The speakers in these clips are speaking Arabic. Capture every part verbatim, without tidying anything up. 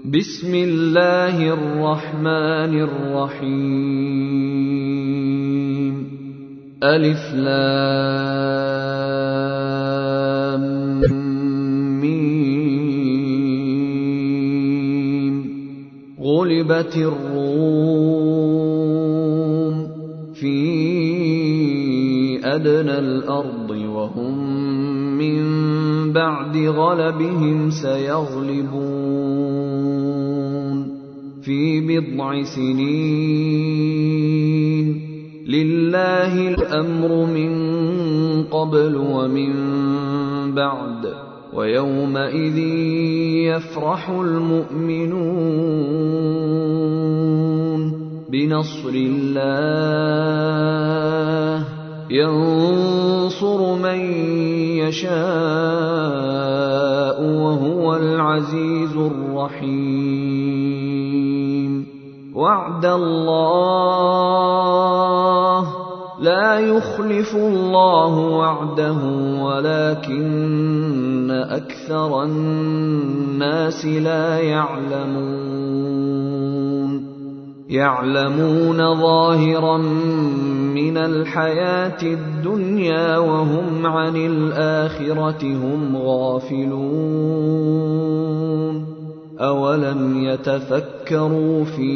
بسم الله الرحمن الرحيم. ألف لام ميم. غلبت الروم في أدنى الأرض وهم من بعد غلبهم سيغلبون في بضع سنين. لله الأمر من قبل ومن بعد ويومئذ يفرح المؤمنون بنصر الله ينصر من يشاء وهو العزيز الرحيم. وعد الله لا يخلف الله وعده ولكن أكثر الناس لا يعلمون. يعلمون ظاهرا من الحياة الدنيا وهم عن الآخرة هم غافلون. أولم يتفكروا في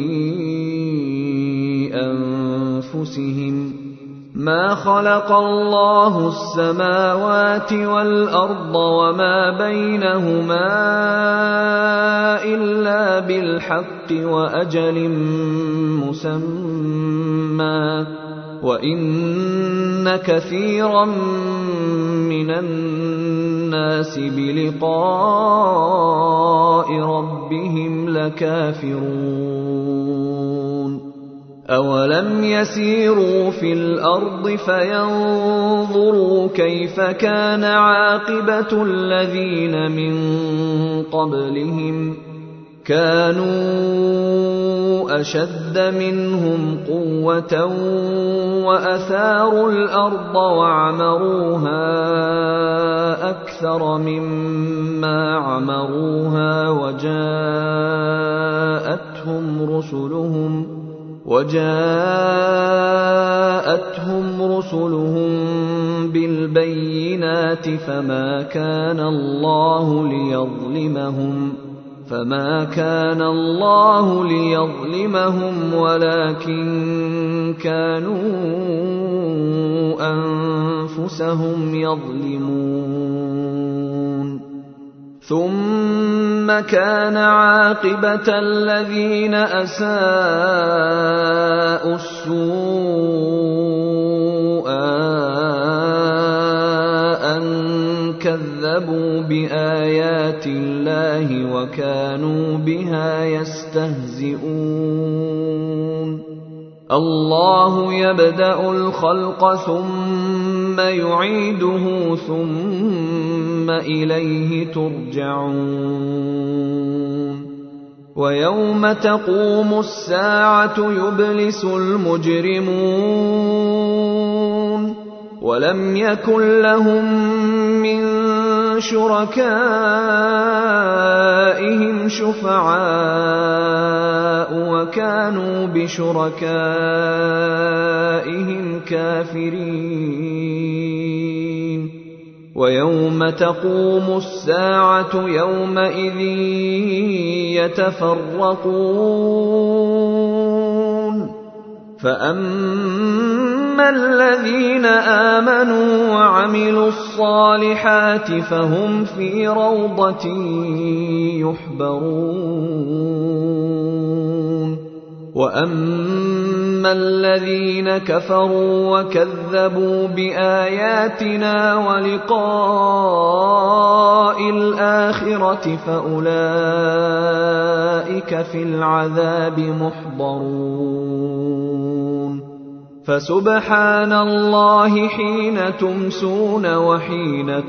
أنفسهم ما خلق الله السماوات والأرض وما بينهما إلا بالحق وأجل مسمى وإن كثيرا من الناس بلقاء ربهم لكافرون. أولم يسيروا في الأرض فينظروا كيف كان عاقبة الذين من قبلهم كانوا أشد منهم قوة وأثاروا الأرض وعمروها أكثر مما عمروها وجاءتهم رسلهم وجاءتهم رسلهم بالبينات فما كان الله ليظلمهم فما كان الله ليظلمهم ولكن كانوا أنفسهم يظلمون. ثم كان عاقبة الذين أساءوا السوء أن كذبوا بآيات الله وكانوا بها يستهزئون. الله يبدأ الخلق ثم يعيده ثم إليه ترجعون. ويوم تقوم الساعة يبلس المجرمون ولم يكن لهم من شركائهم شفعاء وكانوا بشركائهم كافرين. ويوم تقوم الساعة يومئذ يتفرقون. فأما الذين آمنوا وعملوا الصالحات فهم في روضة يحبرون. وأما الذين كفروا وكذبوا بآياتنا ولقاء الآخرة فأولئك في العذاب محضرون. فسبحان الله حين تمسون وحين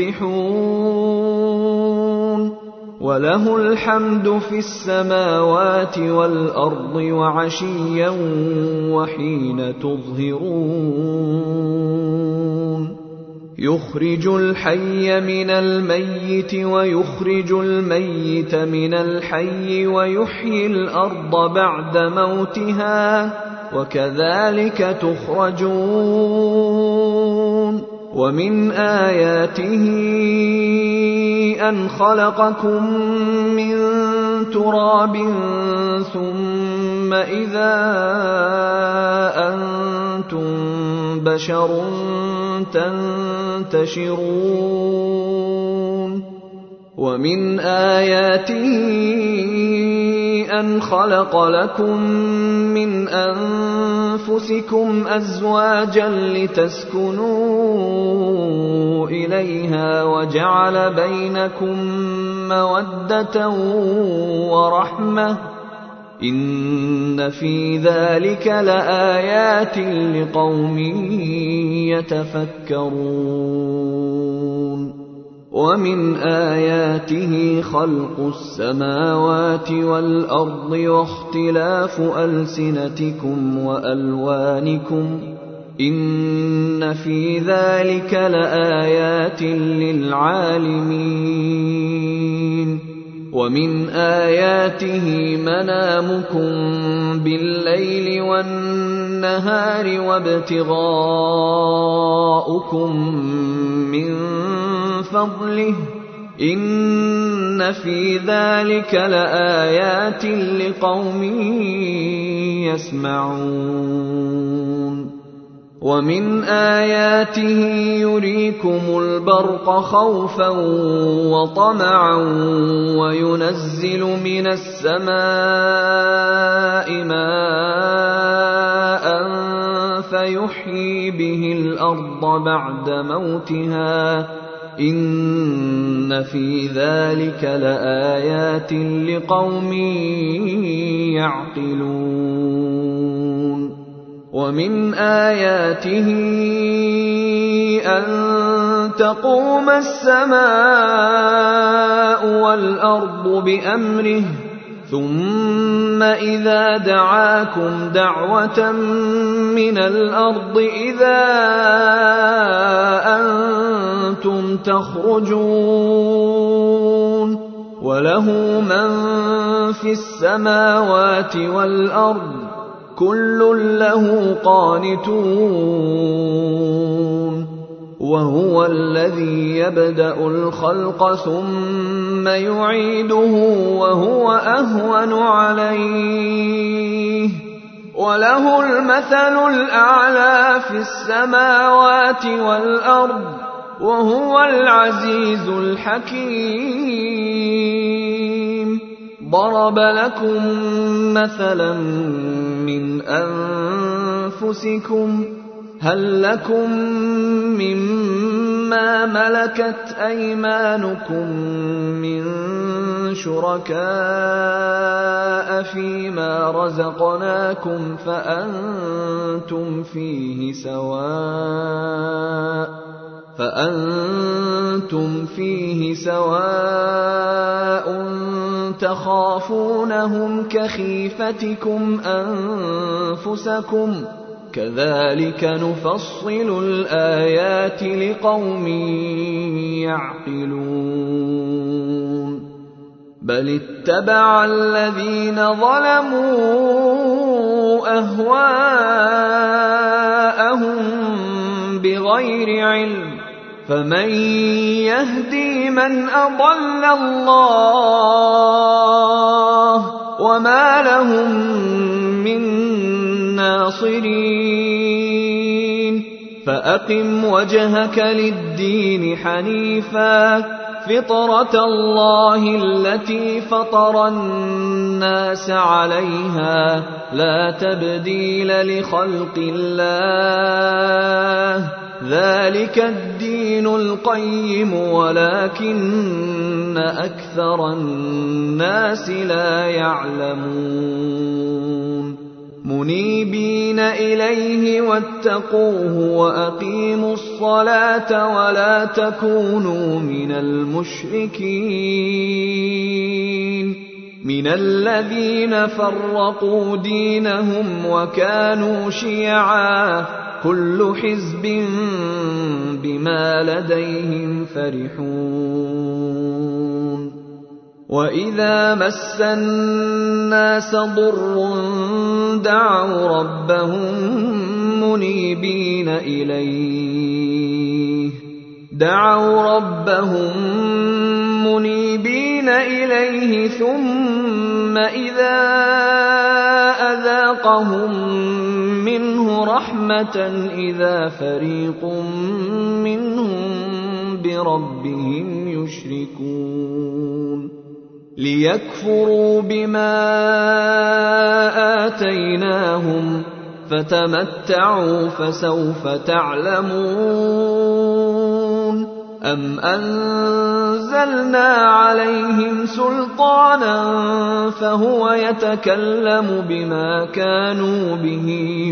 تصبحون وله الحمد في السماوات والأرض وعشيا وحين تظهرون. يخرج الحي من الميت ويخرج الميت من الحي ويحيي الأرض بعد موتها وكذلك تخرجون ومن آياته أن خلقكم من تراب ثم إذا أنتم بشر تنتشرون ومن آياته أن خلق لكم من أنفسكم أزواجا لتسكنوا إليها وجعل بينكم مودة ورحمة إن في ذلك لآيات لقوم يتفكرون ومن آياته خلق السماوات والأرض واختلاف ألسنتكم وألوانكم إن في ذلك لآيات للعالمين ومن آياته منامكم بالليل والنهار وابتغاؤكم من فضله إن في ذلك لآيات لقوم يسمعون ومن آياته يريكم البرق خوفا وطمعا وينزل من السماء ماء فيحيي به الأرض بعد موتها إن في ذلك لآيات لقوم يعقلون ومن آياته أن تقوم السماء والأرض بأمره ثم إذا دعاكم دعوة من الأرض إذا أنتم تخرجون وله من في السماوات والأرض كل له قانتون وهو الذي يبدأ الخلق ثم يعيده وهو أهون عليه وله المثل الأعلى في السماوات والأرض وهو العزيز الحكيم ضرب لكم مثلا من أنفسكم هل لكم مما ملكت أيمانكم من شركاء فيما رزقناكم فأنتم فيه سواء فأنتم فيه سواء تخافونهم كخيفتكم أنفسكم كذلك نفصل الآيات لقوم يعقلون بل اتبع الذين ظلموا أهواءهم بغير علم فمن يهدي من أضل الله وما لهم من ناصرين فأقم وجهك للدين حنيفا فطرة الله التي فطر الناس عليها لا تبديل لخلق الله ذلك الدين القيم ولكن أكثر الناس لا يعلمون منيبين إليه واتقوه وأقيموا الصلاة ولا تكونوا من المشركين من الذين فرقوا دينهم وكانوا شيعا كل حزب بما لديهم فرحون وإذا مس الناس ضر دعوا ربهم منيبين إليه دعوا ربهم منيبين إليه ثم إذا أذاقهم منه رحمة إذا فريق منهم بربهم يشركون ليكفروا بما آتيناهم فتمتعوا فسوف تعلمون أم أنزلنا عليهم سلطانا فهو يتكلم بما كانوا به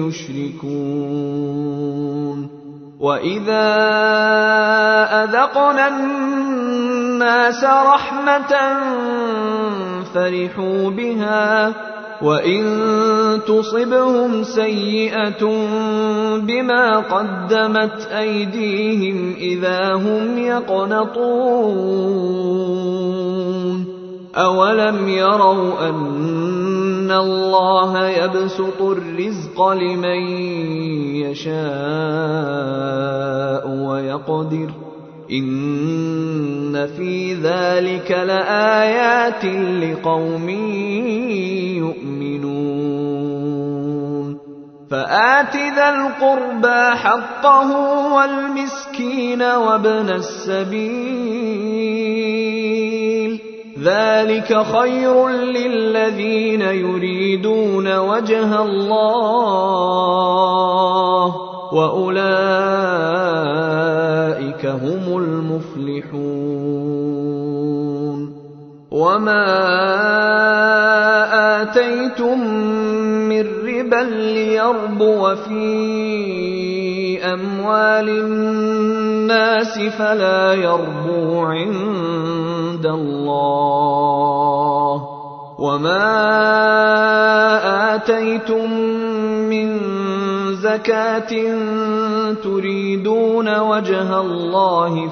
يشركون وإذا أذقنا الناس رحمة فرحوا بها وإن تصبهم سيئة بما قدمت أيديهم إذا هم يقنطون أولم يروا أن الله يبسط الرزق لمن يشاء ويقدر إن في ذلك لآيات لقوم يؤمنون فآت ذا القربى حقه والمسكين وابن السبيل ذلك خير للذين يريدون وجه الله وأولئك هم المفلحون وما آتيتم من ربا ليربو في أموال الناس فلا يربو عند الله وما آتيتم من زكاة تريدون وجه الله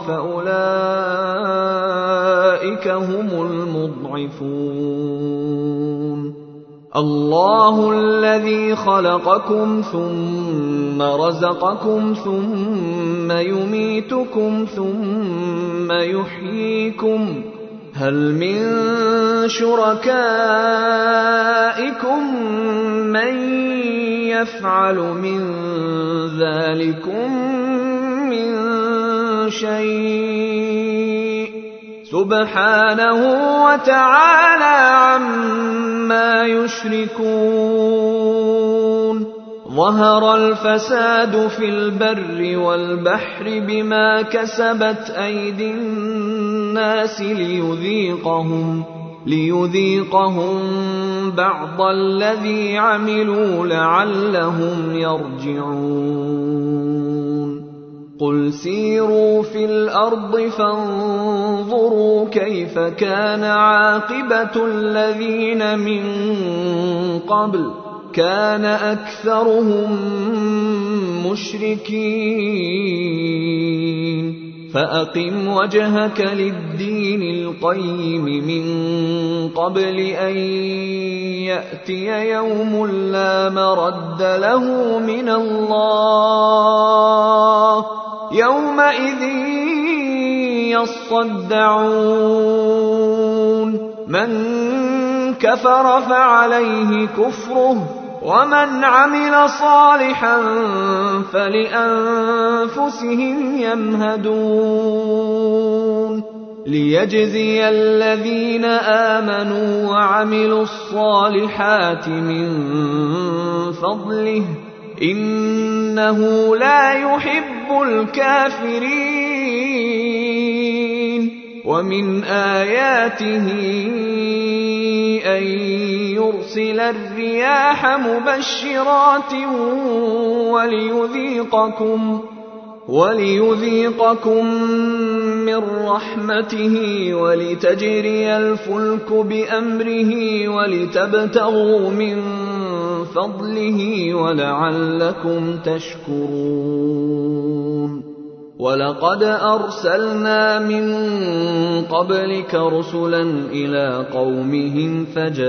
فأولئك هم المضعفون الله الذي خلقكم ثم رزقكم ثم يميتكم ثم يحييكم هل من شركائكم من يفعل من ذلكم من شيء سبحانه وتعالى عما يشركون ظهر الفساد في البر والبحر بما كسبت أيدي الناس ليذيقهم ليذيقهم بعض الذي عملوا لعلهم يرجعون قل سيروا في الأرض فانظروا كيف كان عاقبة الذين من قبل كان أكثرهم مشركين فأقم وجهك للدين القيم من قبل أن يأتي يوم لا مرد له من الله يومئذ يصدعون من كفر فعليه كفره ومن عمل صالحا فلأنفسهم يمهدون ليجزي الذين آمنوا وعملوا الصالحات من فضله إنه لا يحب الكافرين ومن آياته أن يرسل الرياح مبشرات وليذيقكم وليذيقكم من رحمته ولتجري الفلك بأمره ولتبتغوا من فضله ولعلكم تشكرون. ولقد أرسلنا من قبلك رسلا إلى قومهم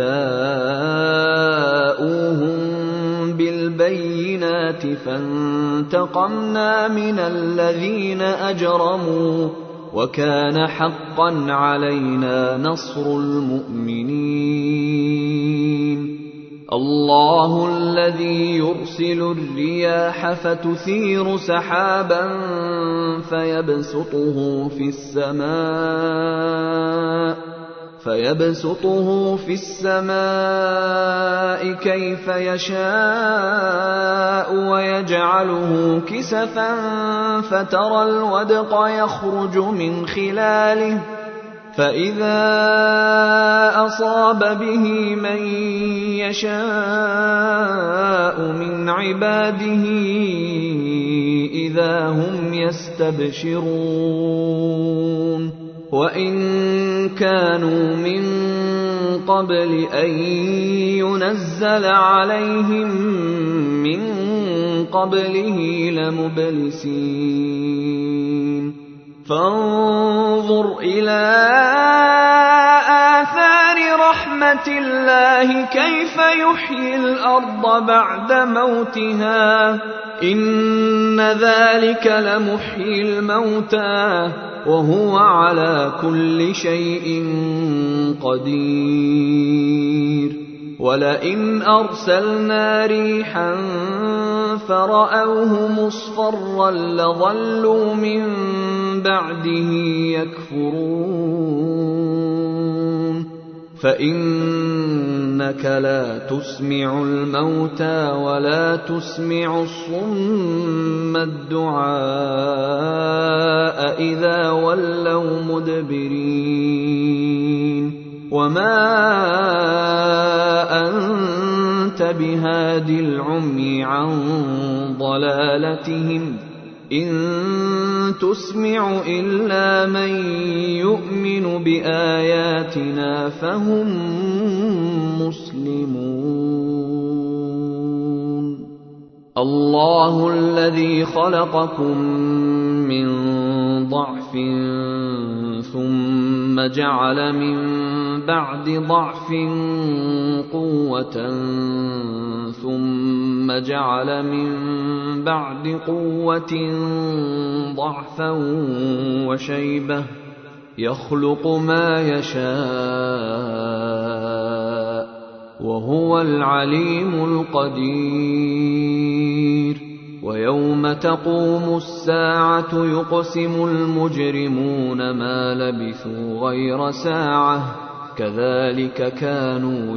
فجاءوهم بالبينات فانتقمنا من الذين أجرموا وكان حقا علينا نصر المؤمنين. الله الذي يرسل الرياح فتثير سحابا فيبسطه في السماء فيبسطه في السماء كيف يشاء ويجعله كسفا فترى الودق يخرج من خلاله فإذا أصاب به من يشاء من عباده إذا هم يستبشرون. وإن كانوا من قبل أن ينزل عليهم من قبله لمبلسين. فانظر إلى آثار رحمة الله كيف يحيي الأرض بعد موتها إن ذلك لمحيي الموتى وهو على كل شيء قدير. ولئن أرسلنا ريحا فرأوه مصفرا لظلوا من بعده يكفرون. فإنك لا تسمع الموتى ولا تسمع الصم الدعاء إذا ولوا مدبرين. وما أنت بهاد العمي عن ضلالتهم إن تسمع إلا من يؤمن بآياتنا فهم مسلمون. الله الذي خلقكم من ضعف ثم جعل من بعد ضعف قوة ثم جعل من بعد قوة ضعفا وشيبة يخلق ما يشاء وهو العليم القدير. ويوم تقوم الساعة يقسم المجرمون ما لبثوا غير ساعة كذلك كانوا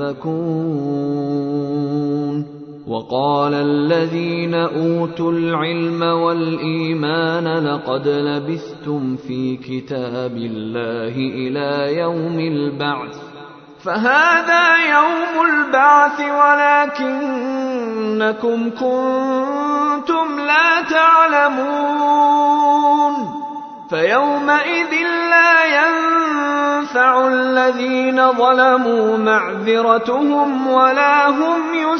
يؤفكون. وقال الذين أوتوا العلم والإيمان لقد لبثتم في كتاب الله إلى يوم البعث فهذا يوم البعث ولكنكم كنتم لا تعلمون. فيومئذ لا ينفع الذين ظلموا معذرتهم ولا هم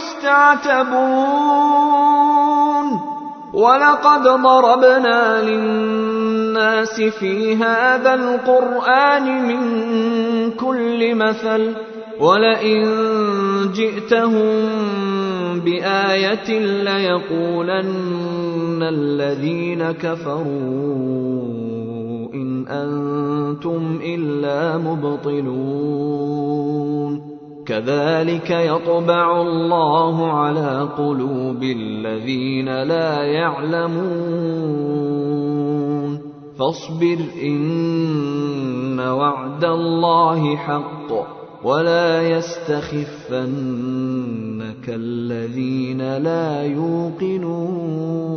يستعتبون. ولقد ضربنا للناس في هذا القرآن من كل مثل ولئن جئتهم بآية ليقولن الذين كفروا إن أنتم إلا مبطلون. كذلك يطبع الله على قلوب الذين لا يعلمون. فاصبر إن وعد الله حق ولا يستخفنك الذين لا يوقنون.